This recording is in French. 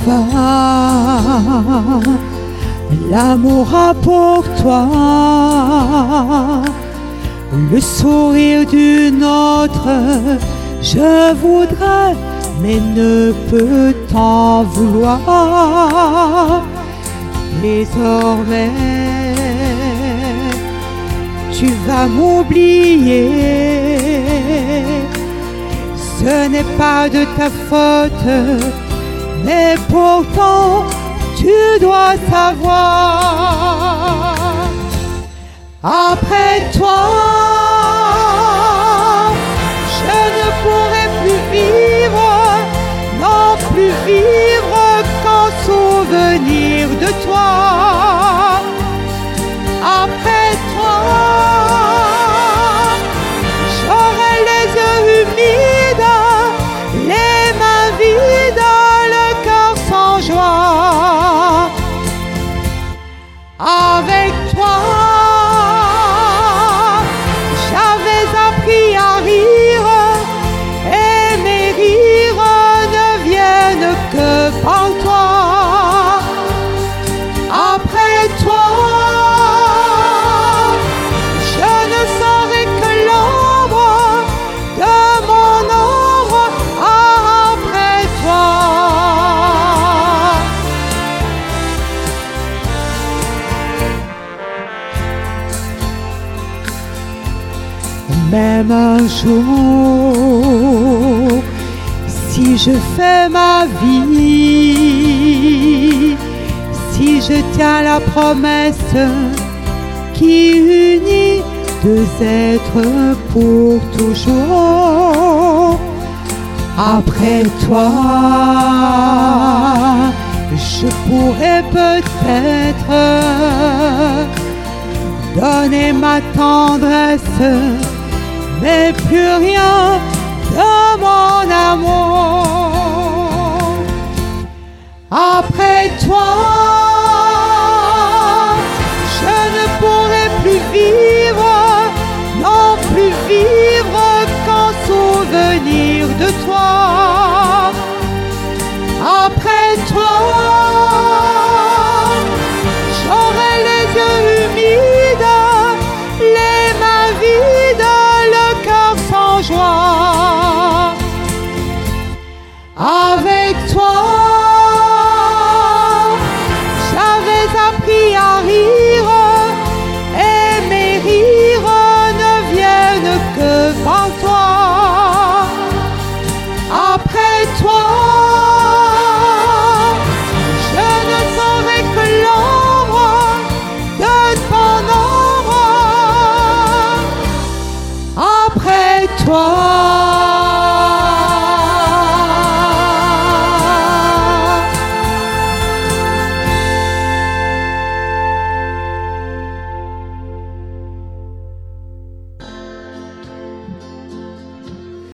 vain l'amour a pour toi le sourire d'une autre. Je voudrais, mais ne peux t'en vouloir. Désormais, tu vas m'oublier. Ce n'est pas de ta faute, mais pourtant tu dois savoir. Après toi, je ne pourrai plus vivre, non plus vivre qu'en souvenir de toi. Après toi, j'aurai les yeux humides, les mains vides, le cœur sans joie. Avec toi, j'avais appris à rire, et mes rires ne viennent que par toi. Après toi, je ne serai que l'ombre de mon ombre. Après toi, même un jour, si je fais ma vie, si je tiens la promesse qui unit deux êtres pour toujours. Après toi, je pourrais peut-être donner ma tendresse, mais plus rien de mon amour. Après toi,